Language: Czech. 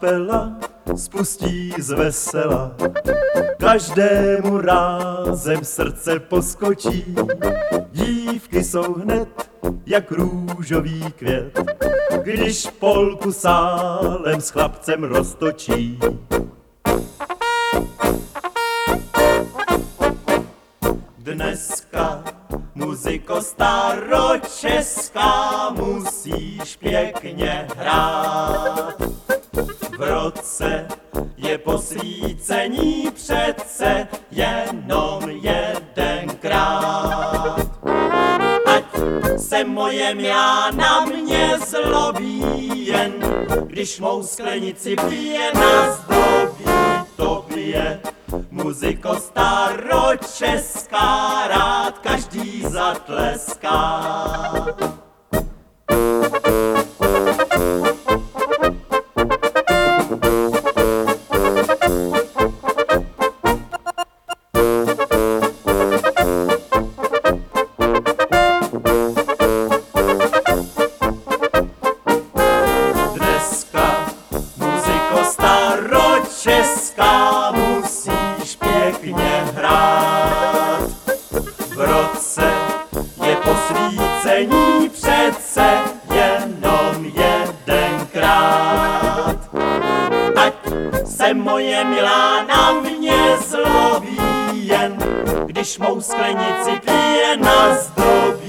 kapela spustí z vesela, každému rázem srdce poskočí. Dívky jsou hned jak růžový květ, když polku sálem s chlapcem roztočí. Dneska, muziko staročeská, musíš pěkně hrát. V roce je posvícení přece jenom jedenkrát. Ať se moje mιά na mě zlobí, jen když mou sklenici pije, nazdobí tobě. Muziko staročeská, rád každý zatleská. Dneska, muziko staročeská, musíš pěkně hrát. V roce je posvícení přece jenom jedenkrát. Ať se moje milá na mě zlobí, jen když mou sklenici pije, nazdobí